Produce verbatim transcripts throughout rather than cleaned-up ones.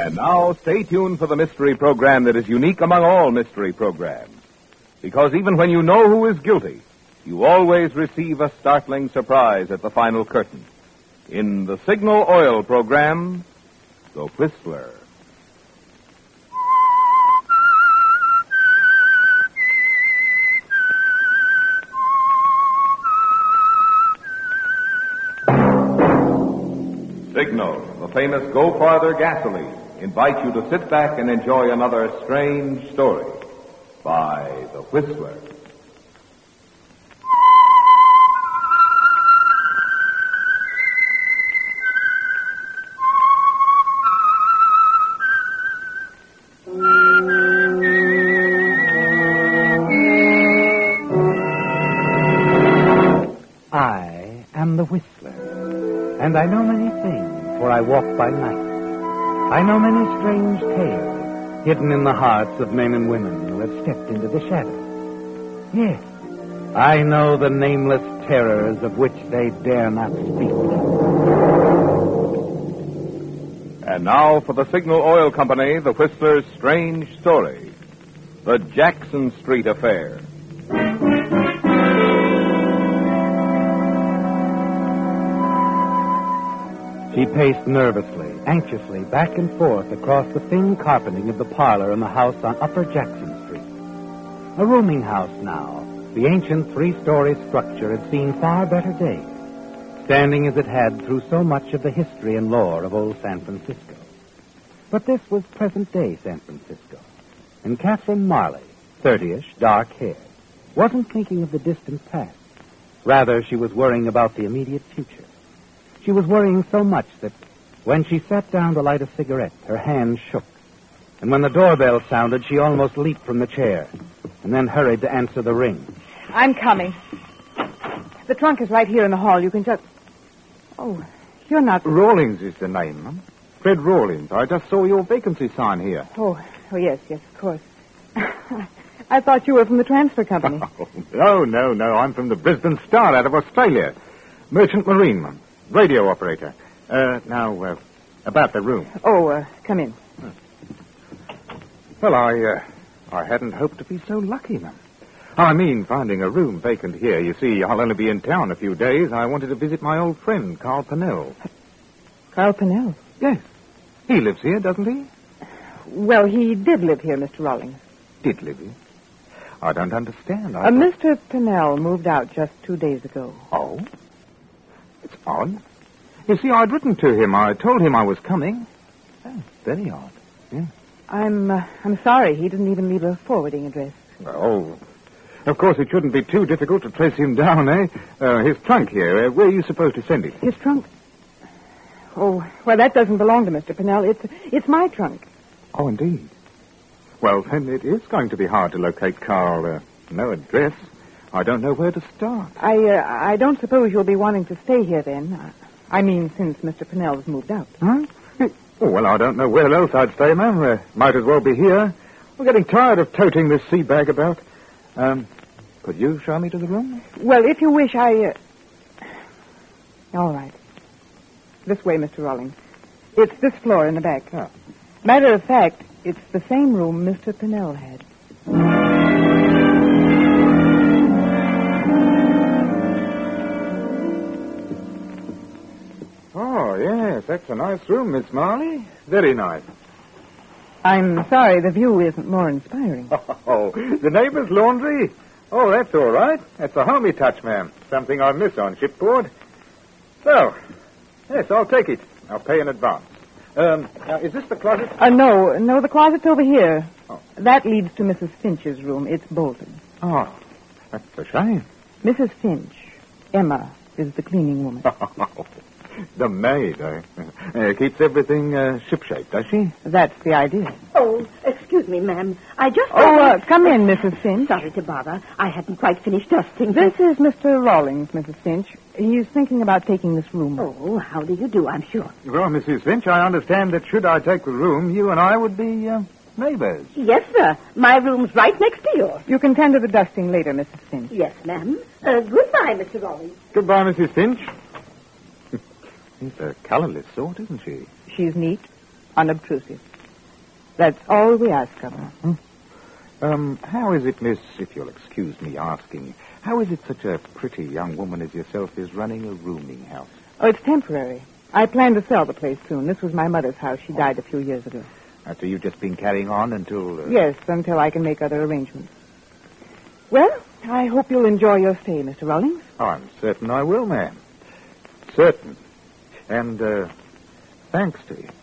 And now, stay tuned for the mystery program that is unique among all mystery programs. Because even when you know who is guilty, you always receive a startling surprise at the final curtain. In the Signal Oil program, The Whistler. Signal, the famous Go Farther gasoline, invites you to sit back and enjoy another strange story by The Whistler. I am the Whistler, and I know many things, for I walk by night. I know many strange tales hidden in the hearts of men and women who have stepped into the shadows. Yes, I know the nameless terrors of which they dare not speak. And now for the Signal Oil Company, The Whistler's strange story, The Jackson Street Affair. She paced nervously, anxiously, back and forth across the thin carpeting of the parlor in the house on Upper Jackson Street. A rooming house now, the ancient three-story structure had seen far better days, standing as it had through so much of the history and lore of old San Francisco. But this was present-day San Francisco, and Catherine Marley, thirty-ish, dark-haired, wasn't thinking of the distant past. Rather, she was worrying about the immediate future. She was worrying so much that when she sat down to light a cigarette, her hand shook. And when the doorbell sounded, she almost leaped from the chair and then hurried to answer the ring. I'm coming. The trunk is right here in the hall. You can just... Oh, you're not... Rawlings is the name, ma'am. Fred Rawlings. I just saw your vacancy sign here. Oh, oh yes, yes, of course. I thought you were from the transfer company. Oh, no, no, no. I'm from the Brisbane Star out of Australia. Merchant Marine, ma'am. Radio operator. Uh, now, uh, about the room. Oh, uh, come in. Well, I, uh, I hadn't hoped to be so lucky, ma'am. I mean, finding a room vacant here. You see, I'll only be in town a few days. I wanted to visit my old friend, Carl Pennell. Carl Pennell? Yes. He lives here, doesn't he? Well, he did live here, Mister Rawlings. Did live here? I don't understand. I uh, Mister Pennell moved out just two days ago. Oh? It's odd. You see, I'd written to him. I told him I was coming. Oh, very odd. Yeah. I'm, uh, I'm sorry. He didn't even leave a forwarding address. Oh, of course, it shouldn't be too difficult to trace him down, eh? Uh, his trunk here. Uh, where are you supposed to send it? His trunk? Oh, well, that doesn't belong to Mister Pennell. It's, it's my trunk. Oh, indeed. Well, then it is going to be hard to locate Carl. Uh, no address. I don't know where to start. I, uh, I don't suppose you'll be wanting to stay here then. I mean, since Mister Pennell's moved out. Huh? Oh, well, I don't know where else I'd stay, ma'am. Uh, might as well be here. We're getting tired of toting this sea bag about. Um, could you show me to the room? Well, if you wish, I... Uh... All right. This way, Mister Rawlings. It's this floor in the back. Oh. Matter of fact, it's the same room Mister Pennell had. Oh, yes, that's a nice room, Miss Marley. Very nice. I'm sorry the view isn't more inspiring. Oh, the neighbor's laundry? Oh, that's all right. That's a homey touch, ma'am. Something I miss on shipboard. So, yes, I'll take it. I'll pay in advance. Um, now, is this the closet? Uh, no, no, the closet's over here. Oh. That leads to Missus Finch's room. It's bolted. Oh, that's a shame. Missus Finch, Emma, is the cleaning woman. The maid, uh, uh, keeps everything uh, shipshape, does she? That's the idea. Oh, excuse me, ma'am. I just... Oh, uh, come in, Missus Finch. Sorry to bother. I hadn't quite finished dusting. This is Mister Rawlings, Missus Finch. He's thinking about taking this room. Oh, how do you do, I'm sure. Well, Missus Finch, I understand that should I take the room, you and I would be uh, neighbors. Yes, sir. My room's right next to yours. You can tend to the dusting later, Missus Finch. Yes, ma'am. Uh, goodbye, Mister Rawlings. Goodbye, Missus Finch. She's a colorless sort, isn't she? She's neat, unobtrusive. That's all we ask of her. Hmm? Um, how is it, miss, if you'll excuse me asking, how is it such a pretty young woman as yourself is running a rooming house? Oh, it's temporary. I plan to sell the place soon. This was my mother's house. She died a few years ago. After you've just been carrying on until... Uh... Yes, until I can make other arrangements. Well, I hope you'll enjoy your stay, Mister Rawlings. Oh, I'm certain I will, ma'am. Certain. And, uh, thanks to you.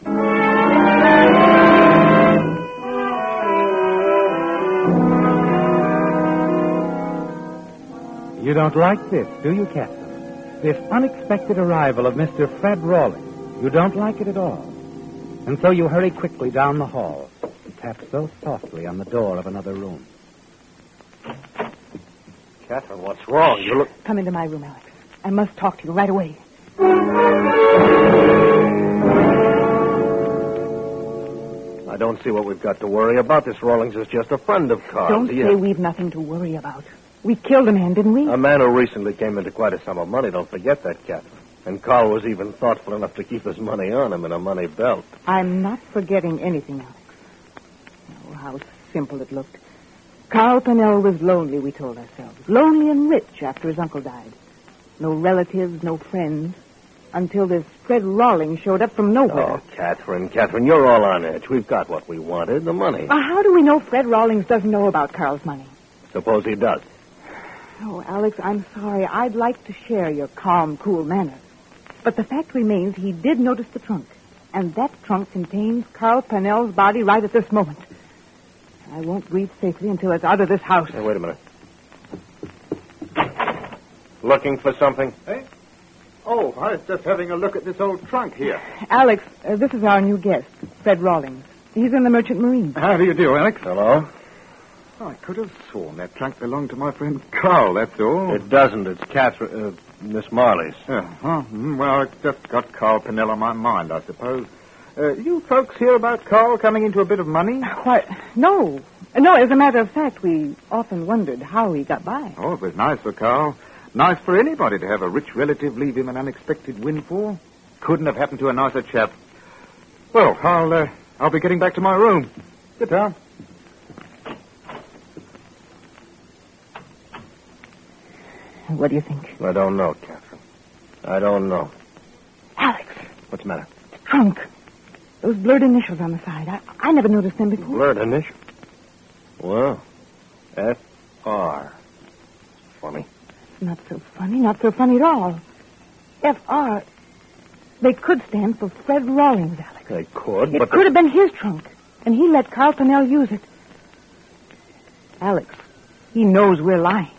You don't like this, do you, Captain? This unexpected arrival of Mister Fred Rawlings. You don't like it at all. And so you hurry quickly down the hall and tap so softly on the door of another room. Catherine, what's wrong? You look... Come into my room, Alex. I must talk to you right away. I don't see what we've got to worry about. This Rawlings is just a friend of Carl's. Don't He say we've nothing to worry about. We killed a man, didn't we? A man who recently came into quite a sum of money. Don't forget that, Catherine. And Carl was even thoughtful enough to keep his money on him in a money belt. I'm not forgetting anything, Alex. Oh, how simple it looked. Carl Pennell was lonely, we told ourselves. Lonely and rich after his uncle died. No relatives, no friends. Until this Fred Rawlings showed up from nowhere. Oh, Catherine, Catherine, you're all on edge. We've got what we wanted, the money. Well, how do we know Fred Rawlings doesn't know about Carl's money? Suppose he does. Oh, Alex, I'm sorry. I'd like to share your calm, cool manners. But the fact remains he did notice the trunk. And that trunk contains Carl Pennell's body right at this moment. I won't breathe safely until it's out of this house. Hey, wait a minute. Looking for something? Hey? Oh, I was just having a look at this old trunk here. Alex, uh, this is our new guest, Fred Rawlings. He's in the Merchant Marine. How do you do, Alex? Hello? Oh, I could have sworn that trunk belonged to my friend Carl, that's all. It doesn't. It's Catherine, uh, Miss Marley's. Yeah, huh? Mm, well, it's just got Carl Pennell on my mind, I suppose. Uh, you folks hear about Carl coming into a bit of money? Why, no. No, as a matter of fact, we often wondered how he got by. Oh, it was nice for Carl. Nice for anybody to have a rich relative leave him an unexpected windfall. Couldn't have happened to a nicer chap. Well, I'll, uh, I'll be getting back to my room. Sit down. What do you think? I don't know, Catherine. I don't know. Alex, What's the matter? the trunk. Those blurred initials on the side. I, I never noticed them before. Blurred initial. Well, F R. Funny. Not so funny, not so funny at all. F R. They could stand for Fred Rawlings, Alex. They could, It but... could have been his trunk, and he let Carl Pennell use it. Alex, he knows we're lying.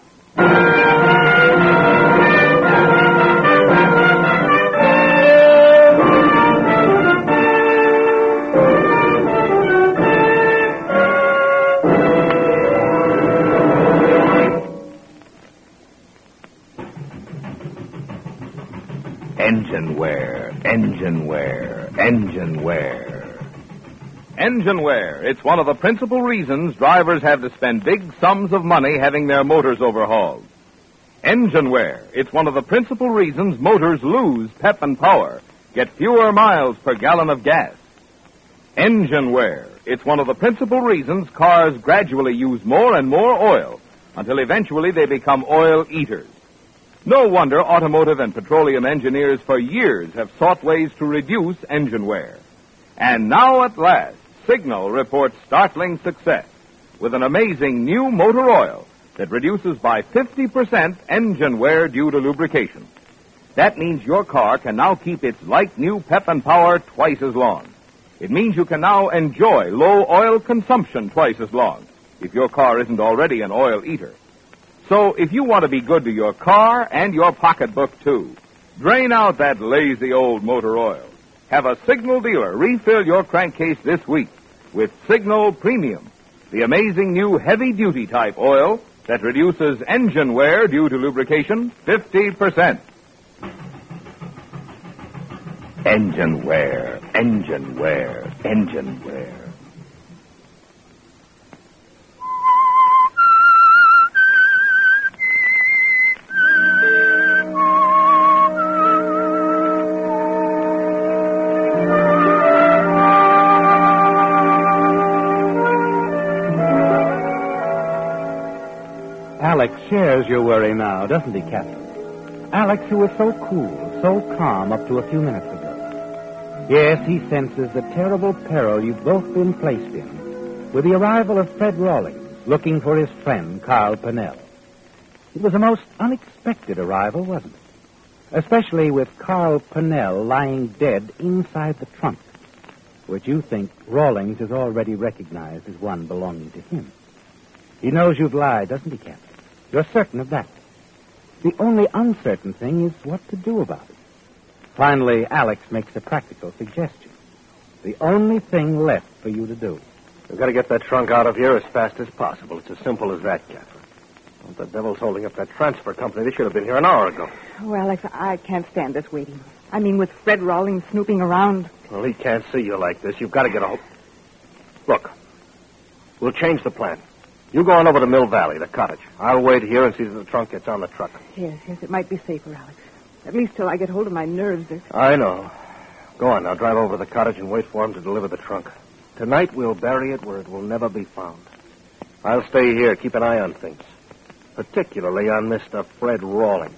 Engineware, Engineware, Engineware. Engineware. It's one of the principal reasons drivers have to spend big sums of money having their motors overhauled. Engineware. It's one of the principal reasons motors lose pep and power, get fewer miles per gallon of gas. Engineware. It's one of the principal reasons cars gradually use more and more oil until eventually they become oil eaters. No wonder automotive and petroleum engineers for years have sought ways to reduce engine wear. And now at last, Signal reports startling success with an amazing new motor oil that reduces by fifty percent engine wear due to lubrication. That means your car can now keep its like new pep and power twice as long. It means you can now enjoy low oil consumption twice as long if your car isn't already an oil eater. So if you want to be good to your car and your pocketbook, too, drain out that lazy old motor oil. Have a Signal dealer refill your crankcase this week with Signal Premium, the amazing new heavy-duty type oil that reduces engine wear due to lubrication fifty percent. Engine wear, engine wear, engine wear. Alex shares your worry now, doesn't he, Captain? Alex, who was so cool, so calm up to a few minutes ago. Yes, he senses the terrible peril you've both been placed in with the arrival of Fred Rawlings, looking for his friend, Carl Pennell. It was a most unexpected arrival, wasn't it? Especially with Carl Pennell lying dead inside the trunk, which you think Rawlings has already recognized as one belonging to him. He knows you've lied, doesn't he, Captain? You're certain of that. The only uncertain thing is what to do about it. Finally, Alex makes a practical suggestion. The only thing left for you to do. We've got to get that trunk out of here as fast as possible. It's as simple as that, Catherine. Well, the devil's holding up that transfer company. They should have been here an hour ago. Oh, Alex, I can't stand this waiting. I mean, with Fred Rawlings snooping around. Well, he can't see you like this. You've got to get a hold. Look, we'll change the plan. You go on over to Mill Valley, the cottage. I'll wait here and see that the trunk gets on the truck. Yes, yes, it might be safer, Alex. At least till I get hold of my nerves. They're... I know. Go on now, drive over to the cottage and wait for him to deliver the trunk. Tonight we'll bury it where it will never be found. I'll stay here, keep an eye on things. Particularly on Mister Fred Rawlings.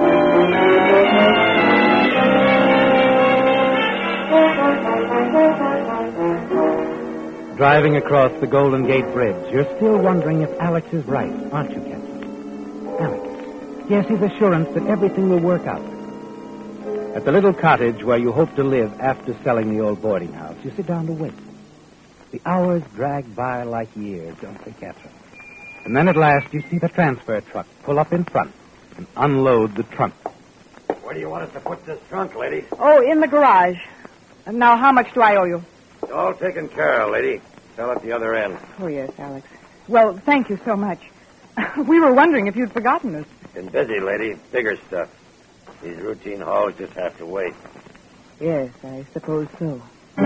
Driving across the Golden Gate Bridge, you're still wondering if Alex is right, aren't you, Captain? Alex. Yes, his assurance that everything will work out. At the little cottage where you hope to live after selling the old boarding house, you sit down to wait. The hours drag by like years, don't they, Catherine? And then at last you see the transfer truck pull up in front and unload the trunk. Where do you want us to put this trunk, lady? Oh, in the garage. And now, how much do I owe you? It's all taken care of, lady. Sell at the other end. Oh, yes, Alex. Well, thank you so much. We were wondering if you'd forgotten us. Been busy, lady. Bigger stuff. These routine hauls just have to wait. Yes, I suppose so.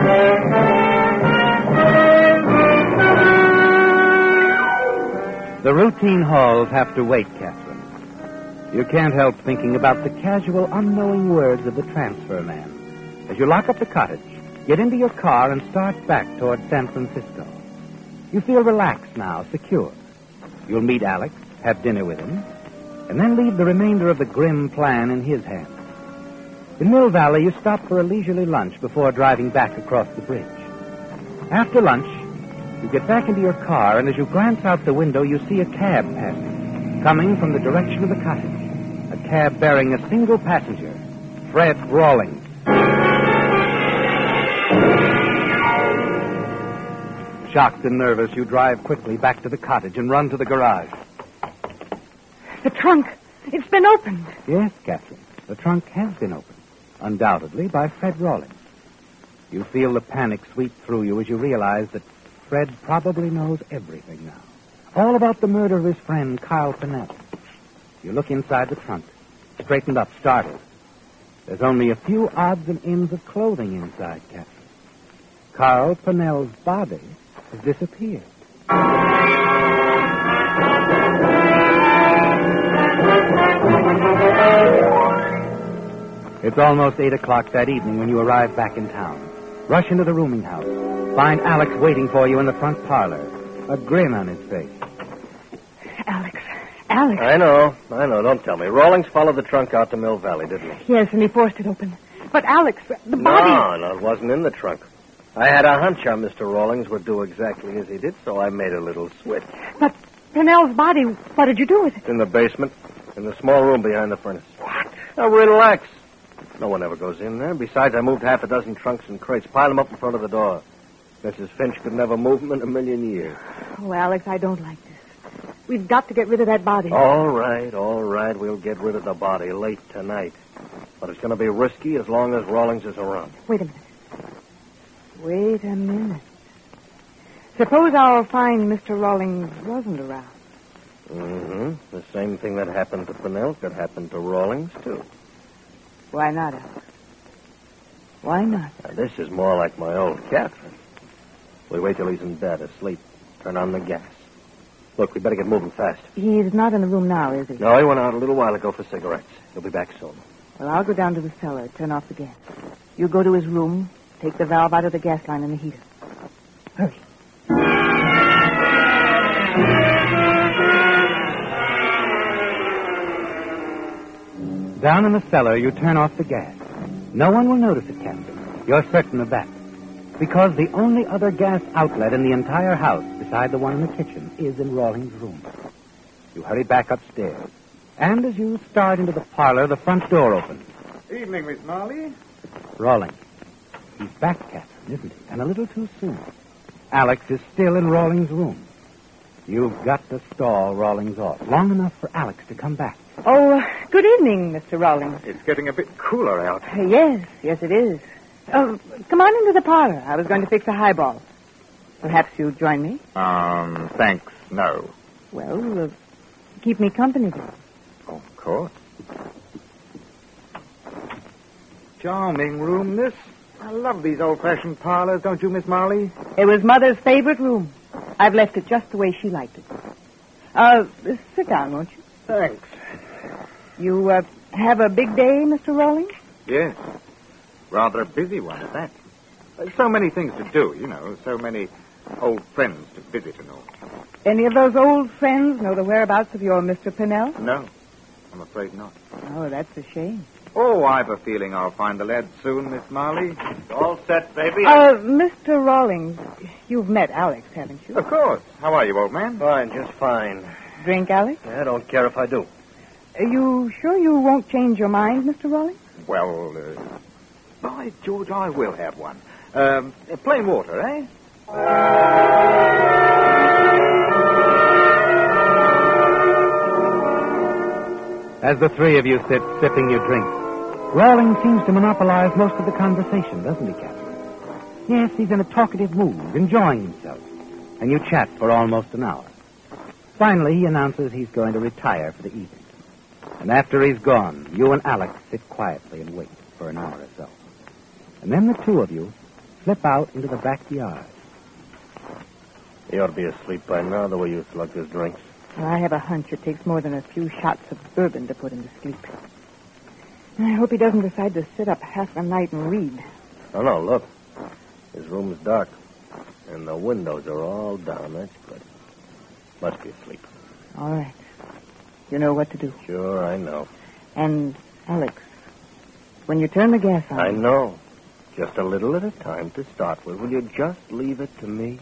The routine hauls have to wait, Catherine. You can't help thinking about the casual, unknowing words of the transfer man as you lock up the cottage, get into your car, and start back toward San Francisco. You feel relaxed now, secure. You'll meet Alex, have dinner with him, and then leave the remainder of the grim plan in his hands. In Mill Valley, you stop for a leisurely lunch before driving back across the bridge. After lunch, you get back into your car, and as you glance out the window, you see a cab passing, coming from the direction of the cottage. A cab bearing a single passenger, Fred Rawlings. Shocked and nervous, you drive quickly back to the cottage and run to the garage. The trunk. It's been opened. Yes, Catherine. The trunk has been opened. Undoubtedly by Fred Rawlings. You feel the panic sweep through you as you realize that Fred probably knows everything now. All about the murder of his friend, Carl Pennell. You look inside the trunk, straightened up, startled. There's only a few odds and ends of clothing inside, Catherine. Carl Pennell's body has disappeared. It's almost eight o'clock that evening when you arrive back in town. Rush into the rooming house. Find Alex waiting for you in the front parlor. A grin on his face. Alex. Alex. I know. I know. Don't tell me. Rawlings followed the trunk out to Mill Valley, didn't he? Yes, and he forced it open. But Alex, the body... No, no, it wasn't in the trunk. I had a hunch our Mister Rawlings would do exactly as he did, so I made a little switch. But Pennell's body, what did you do with it? It's in the basement, in the small room behind the furnace. What? Now, relax. No one ever goes in there. Besides, I moved half a dozen trunks and crates, piled them up in front of the door. Missus Finch could never move them in a million years. Oh, Alex, I don't like this. We've got to get rid of that body. All right, all right. We'll get rid of the body late tonight. But it's going to be risky as long as Rawlings is around. Wait a minute. Wait a minute. Suppose our fine Mister Rawlings wasn't around. Mm-hmm. The same thing that happened to Pennell could happen to Rawlings, too. Why not, Alex? Why not? Now, this is more like my old Catherine. We wait till he's in bed, asleep. Turn on the gas. Look, we better get moving fast. He's not in the room now, is he? No, he went out a little while ago for cigarettes. He'll be back soon. Well, I'll go down to the cellar, turn off the gas. You go to his room, take the valve out of the gas line in the heater. Hurry. Down in the cellar, you turn off the gas. No one will notice it, Captain. You're certain of that. Because the only other gas outlet in the entire house, beside the one in the kitchen, is in Rawlings' room. You hurry back upstairs. And as you start into the parlor, the front door opens. Evening, Miss Marley. Rawlings. He's back, Catherine, isn't he? And a little too soon. Alex is still in Rawlings' room. You've got to stall Rawlings off long enough for Alex to come back. Oh, uh, good evening, Mister Rawlings. It's getting a bit cooler out. Uh, yes, yes, it is. Oh, come on into the parlor. I was going to fix a highball. Perhaps you'll join me? Um, thanks, no. Well, uh, keep me company, then. Oh, of course. Charming room, this. I love these old-fashioned parlors, don't you, Miss Marley? It was Mother's favorite room. I've left it just the way she liked it. Uh, sit down, won't you? Thanks. You, uh, have a big day, Mister Rawlings? Yes. Rather a busy one at that. There's so many things to do, you know. So many old friends to visit and all. Any of those old friends know the whereabouts of your Mister Pinnell? No, I'm afraid not. Oh, that's a shame. Oh, I've a feeling I'll find the lad soon, Miss Marley. All set, baby? Uh, Mister Rawlings, you've met Alex, haven't you? Of course. How are you, old man? Fine, just fine. Drink, Alex? I don't care if I do. Are you sure you won't change your mind, Mister Rawlings? Well, uh, by George, I will have one. Um, uh, plain water, eh? As the three of you sit sipping your drinks, Rawlings seems to monopolize most of the conversation, doesn't he, Catherine? Yes, he's in a talkative mood, enjoying himself. And you chat for almost an hour. Finally, he announces he's going to retire for the evening. And after he's gone, you and Alex sit quietly and wait for an hour or so. And then the two of you slip out into the backyard. He ought to be asleep by now, the way you slug his drinks. Well, I have a hunch it takes more than a few shots of bourbon to put him to sleep. I hope he doesn't decide to sit up half the night and read. Oh, no, look. His room's dark. And the windows are all down. That's good. Must be asleep. All right. You know what to do. Sure, I know. And, Alex, when you turn the gas on... I know. Just a little at a time to start with. Will you just leave it to me?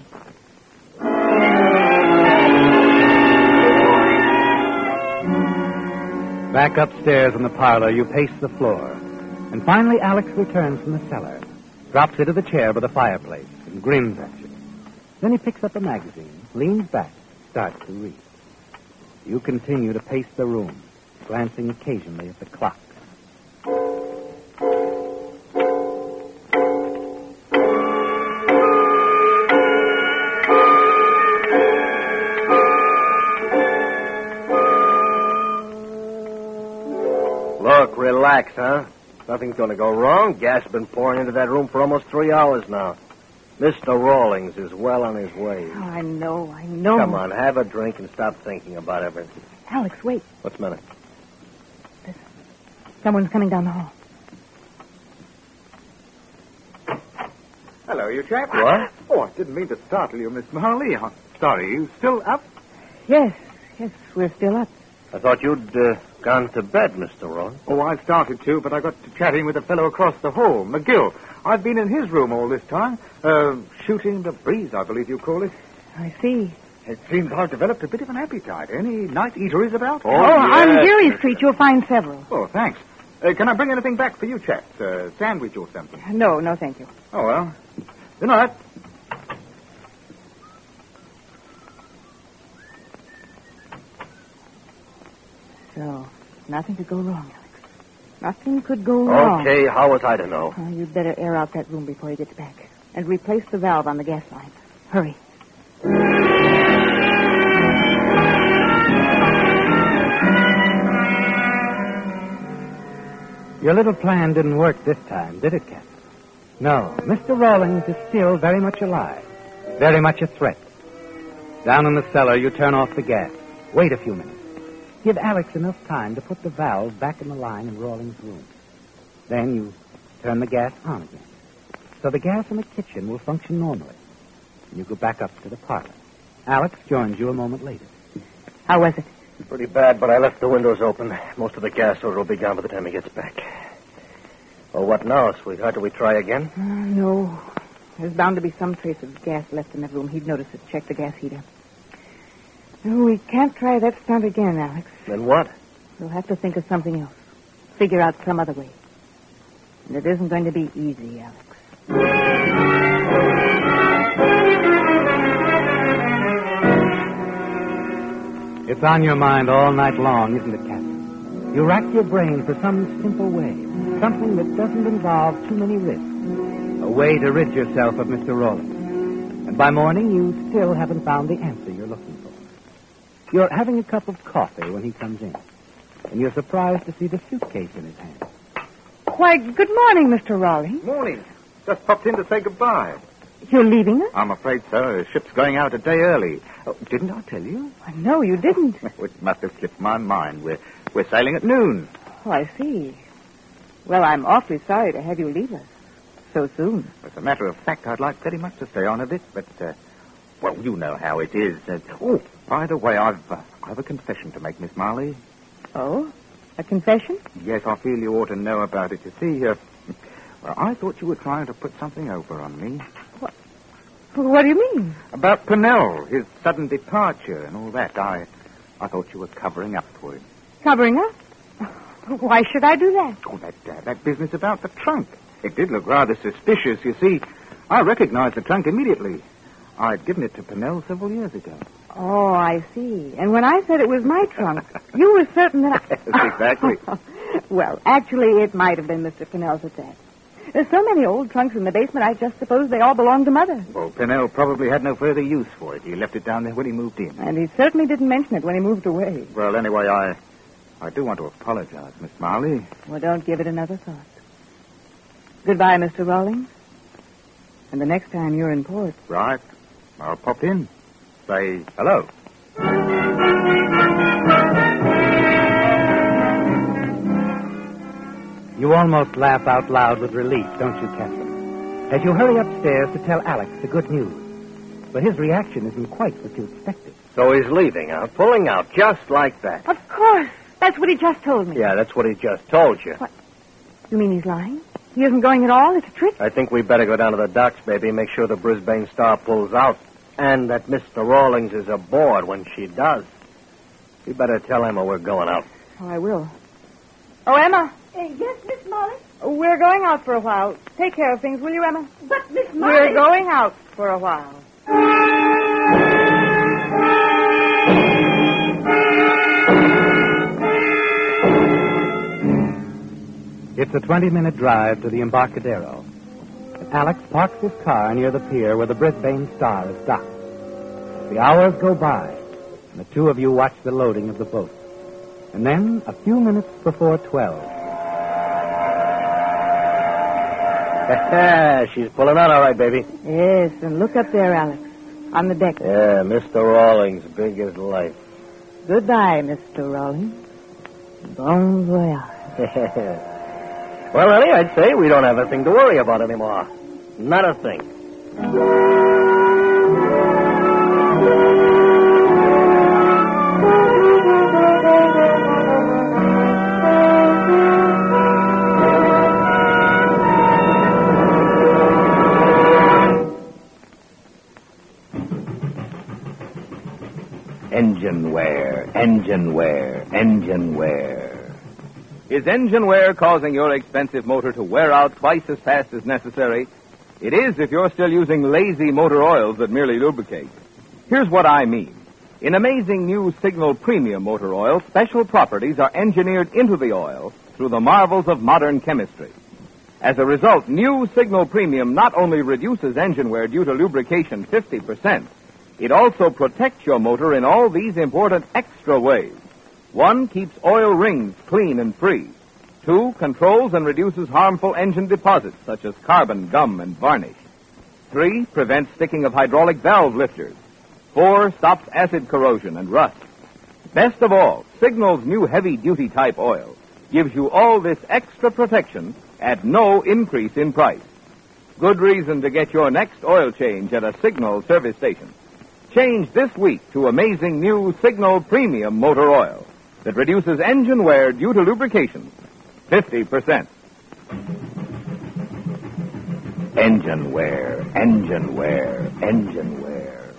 Back upstairs in the parlor, you pace the floor. And finally, Alex returns from the cellar, drops into the chair by the fireplace, and grins at you. Then he picks up a magazine, leans back, starts to read. You continue to pace the room, glancing occasionally at the clock. Look, relax, huh? Nothing's going to go wrong. Gas has been pouring into that room for almost three hours now. Mister Rawlings is well on his way. Oh, I know, I know. Come on, have a drink and stop thinking about everything. Alex, wait. What's the matter? Someone's coming down the hall. Hello, you chap. What? Oh, I didn't mean to startle you, Miss Marley. I'm sorry. You still up? Yes, yes, we're still up. I thought you'd uh, gone to bed, Mister Rawlings. Oh, I started to, but I got to chatting with a fellow across the hall, McGill. I've been in his room all this time. Uh, shooting the breeze, I believe you call it. I see. It seems I've developed a bit of an appetite. Any nice eateries about? Oh, on Geary's Street, you'll find several. Oh, thanks. Uh, can I bring anything back for you chaps? A sandwich or something? No, no, thank you. Oh, well. Good night. So, nothing could go wrong, Alex. Nothing could go wrong. Okay, how was I to know? Oh, you'd better air out that room before he gets back. And replace the valve on the gas line. Hurry. Your little plan didn't work this time, did it, Captain? No, Mister Rawlings is still very much alive. Very much a threat. Down in the cellar, you turn off the gas. Wait a few minutes. Give Alex enough time to put the valve back in the line in Rawlings' room. Then you turn the gas on again. So the gas in the kitchen will function normally. And you go back up to the parlor. Alex joins you a moment later. How was it? Pretty bad, but I left the windows open. Most of the gas odor will be gone by the time he gets back. Well, what now, sweetheart? Do we try again? Uh, no. There's bound to be some trace of gas left in that room. He'd notice it. Check the gas heater. No, we can't try that stunt again, Alex. Then what? We'll have to think of something else. Figure out some other way. And it isn't going to be easy, Alex. It's on your mind all night long, isn't it, Captain? You rack your brain for some simple way, something that doesn't involve too many risks, a way to rid yourself of Mister Rawlings. And by morning, you still haven't found the answer you're looking for. You're having a cup of coffee when he comes in, and you're surprised to see the suitcase in his hand. Why, good morning, Mister Rawlings. Morning. Just popped in to say goodbye. You're leaving us? I'm afraid so. The ship's going out a day early. Oh, didn't I tell you? No, you didn't. It must have slipped my mind. We're, we're sailing at noon. Oh, I see. Well, I'm awfully sorry to have you leave us so soon. As a matter of fact, I'd like very much to stay on a bit, but, uh, well, you know how it is. Uh, oh, by the way, I've, uh, I've a confession to make, Miss Marley. Oh? A confession? Yes, I feel you ought to know about it. You see, uh, well, I thought you were trying to put something over on me. What? What do you mean? About Pennell, his sudden departure and all that. I, I thought you were covering up for him. Covering up? Why should I do that? Oh, that, uh, that business about the trunk. It did look rather suspicious. You see, I recognized the trunk immediately. I'd given it to Pennell several years ago. Oh, I see. And when I said it was my trunk, you were certain that I... Yes, exactly. Well, actually, it might have been Mister Pennell's at that. There's so many old trunks in the basement, I just suppose they all belong to Mother. Well, Pennell probably had no further use for it. He left it down there when he moved in. And he certainly didn't mention it when he moved away. Well, anyway, I... I do want to apologize, Miss Marley. Well, don't give it another thought. Goodbye, Mister Rawlings. And the next time you're in port... Right. I'll pop in. Say hello. You almost laugh out loud with relief, don't you, Captain? As you hurry upstairs to tell Alex the good news. But his reaction isn't quite what you expected. So he's leaving out, pulling out, just like that. Of course. That's what he just told me. Yeah, that's what he just told you. What? You mean he's lying? He isn't going at all? It's a trick? I think we better go down to the docks, baby, and make sure the Brisbane Star pulls out. And that Mister Rawlings is aboard when she does. You better tell Emma we're going out. Oh, I will. Oh, Emma. Uh, yes, Miss Molly? We're going out for a while. Take care of things, will you, Emma? But, Miss Molly... We're going out for a while. It's a twenty-minute drive to the Embarcadero. And Alex parks his car near the pier where the Brisbane Star is docked. The hours go by, and the two of you watch the loading of the boat. And then, a few minutes before twelve... She's pulling out all right, baby. Yes, and look up there, Alex, on the deck. Yeah, Mister Rawlings, big as life. Goodbye, Mister Rawlings. Bon voyage. Well, Ellie, I'd say we don't have a thing to worry about anymore. Not a thing. Engine wear, engine wear, engine wear. Is engine wear causing your expensive motor to wear out twice as fast as necessary? It is if you're still using lazy motor oils that merely lubricate. Here's what I mean. In amazing new Signal Premium motor oil, special properties are engineered into the oil through the marvels of modern chemistry. As a result, new Signal Premium not only reduces engine wear due to lubrication fifty percent, it also protects your motor in all these important extra ways. One, keeps oil rings clean and free. Two, controls and reduces harmful engine deposits such as carbon, gum, and varnish. Three, prevents sticking of hydraulic valve lifters. Four, stops acid corrosion and rust. Best of all, Signal's new heavy-duty type oil gives you all this extra protection at no increase in price. Good reason to get your next oil change at a Signal service station. Change this week to amazing new Signal Premium Motor Oil that reduces engine wear due to lubrication fifty percent. Engine wear, engine wear, engine wear.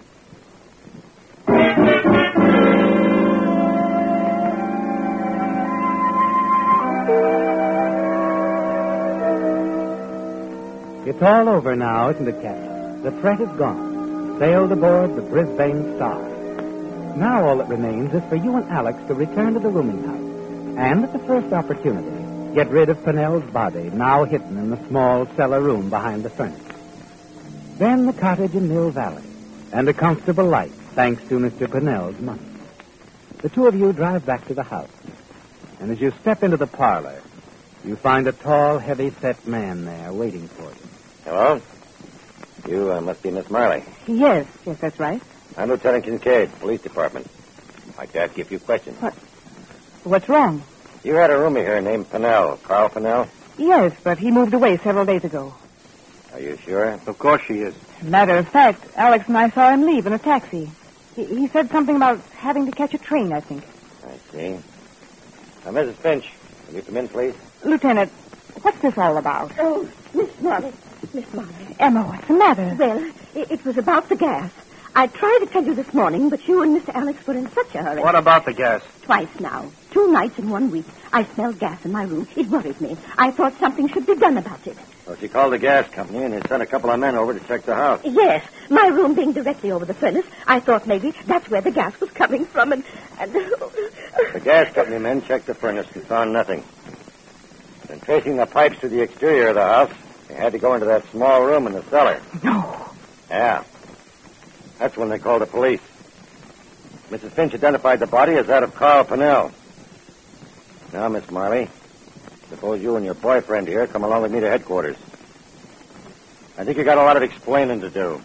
It's all over now, isn't it, Captain? The threat is gone. Sailed aboard the Brisbane Star. Now all that remains is for you and Alex to return to the rooming house. And at the first opportunity, get rid of Pennell's body, now hidden in the small cellar room behind the furnace. Then the cottage in Mill Valley, and a comfortable life, thanks to Mister Pennell's money. The two of you drive back to the house. And as you step into the parlor, you find a tall, heavy-set man there waiting for you. Hello? You uh, must be Miss Marley. Yes, yes, that's right. I'm Lieutenant Kincaid, Police Department. I'd like to ask you a few questions. What? What's wrong? You had a roomie here named Pennell, Carl Pennell? Yes, but he moved away several days ago. Are you sure? Of course she is. Matter of fact, Alex and I saw him leave in a taxi. He, he said something about having to catch a train, I think. I see. Now, Missus Finch, will you come in, please? Lieutenant, what's this all about? Oh, Miss Marley. Miss Marley. Emma, what's the matter? Well, it, it was about the gas. I tried to tell you this morning, but you and Mister Alex were in such a hurry. What about the gas? Twice now. Two nights in one week. I smelled gas in my room. It worried me. I thought something should be done about it. Well, she called the gas company and had sent a couple of men over to check the house. Yes, my room being directly over the furnace, I thought maybe that's where the gas was coming from, and... and... The gas company men checked the furnace and found nothing. Then tracing the pipes to the exterior of the house, they had to go into that small room in the cellar. No. Yeah. That's when they called the police. Missus Finch identified the body as that of Carl Pennell. Now, Miss Marley, suppose you and your boyfriend here come along with me to headquarters. I think you got a lot of explaining to do.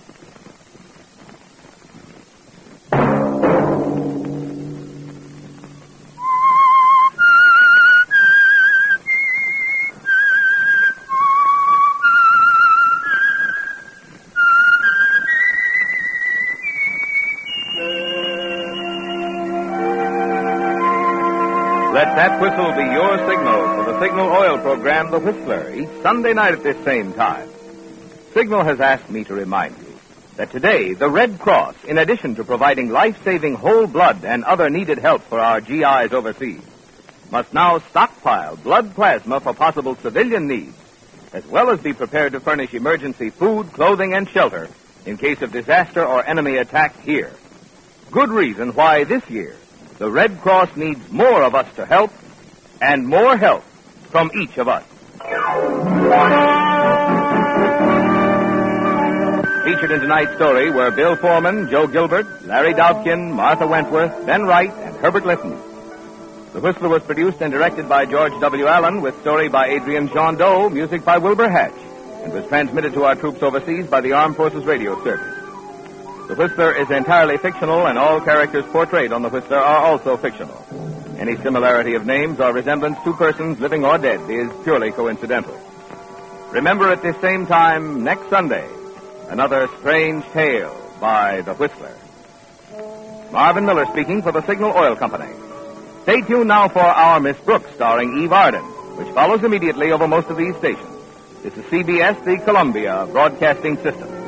Let that whistle be your signal for the Signal Oil program, The Whistler, each Sunday night at this same time. Signal has asked me to remind you that today the Red Cross, in addition to providing life-saving whole blood and other needed help for our G Is overseas, must now stockpile blood plasma for possible civilian needs, as well as be prepared to furnish emergency food, clothing, and shelter in case of disaster or enemy attack here. Good reason why this year the Red Cross needs more of us to help, and more help from each of us. Featured in tonight's story were Bill Foreman, Joe Gilbert, Larry Doutkin, Martha Wentworth, Ben Wright, and Herbert Litton. The Whistler was produced and directed by George W. Allen, with story by Adrian Jean Doe, music by Wilbur Hatch, and was transmitted to our troops overseas by the Armed Forces Radio Service. The Whistler is entirely fictional, and all characters portrayed on The Whistler are also fictional. Any similarity of names or resemblance to persons, living or dead, is purely coincidental. Remember at this same time, next Sunday, another strange tale by The Whistler. Marvin Miller speaking for the Signal Oil Company. Stay tuned now for Our Miss Brooks, starring Eve Arden, which follows immediately over most of these stations. This is C B S, the Columbia Broadcasting System.